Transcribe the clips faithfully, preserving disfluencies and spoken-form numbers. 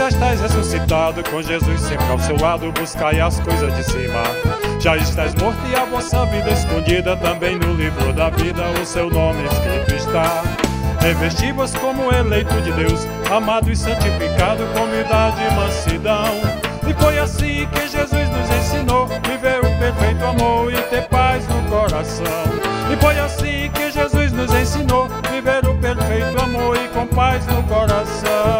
já estás ressuscitado, com Jesus sempre ao seu lado, buscai as coisas de cima. Já estás morto e a vossa vida escondida, também no livro da vida o seu nome escrito está. Revesti-vos como eleito de Deus, amado e santificado com humildade e mansidão. E foi assim que Jesus nos ensinou, viver o perfeito amor e ter paz no coração. E foi assim que Jesus nos ensinou, viver o perfeito amor e com paz no coração.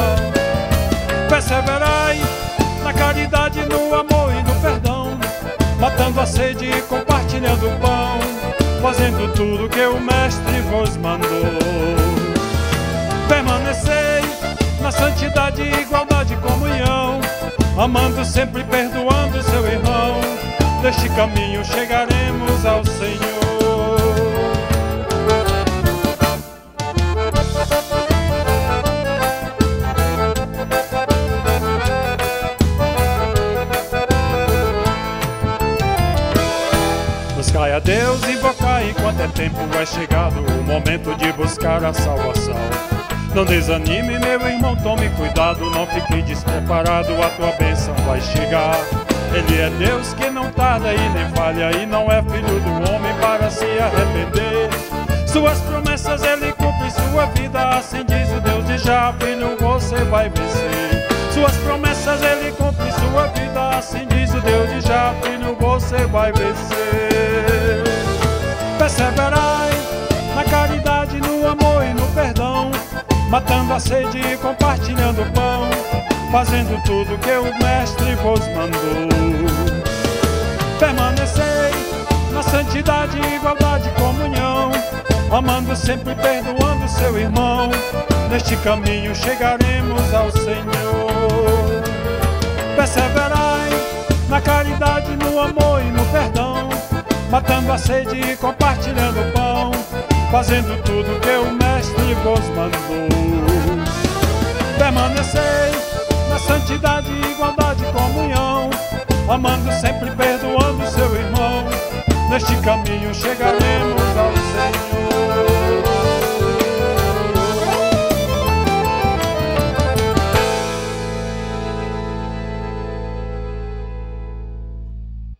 Perseverai na caridade, no amor e no perdão, matando a sede e compartilhando o pão, fazendo tudo que o Mestre vos mandou. Permanecei na santidade, igualdade e comunhão, amando sempre e perdoando seu irmão. Deste caminho chegaremos ao Senhor. Buscai a Deus, invocai enquanto é tempo, é chegado o momento de buscar a salvação. Não desanime, meu irmão, tome cuidado, não fique despreparado, a tua bênção vai chegar. Ele é Deus que não tarda e nem falha, e não é filho do homem para se arrepender. Suas promessas ele cumpre em sua vida, assim diz o Deus de Já, filho, você vai vencer. Suas promessas ele cumpre em sua vida, assim diz o Deus de Já, filho, você vai vencer. Perseverai na caridade, no amor e no perdão, matando a sede e compartilhando o pão, fazendo tudo que o Mestre vos mandou. Permanecei na santidade, igualdade e comunhão, amando sempre e perdoando seu irmão. Neste caminho chegaremos ao Senhor. Perseverai na caridade, no amor e no perdão, matando a sede e compartilhando o pão, fazendo tudo que o Mestre vos mandou. Permanecei na santidade, igualdade e comunhão, amando sempre e perdoando seu irmão. Neste caminho chegaremos ao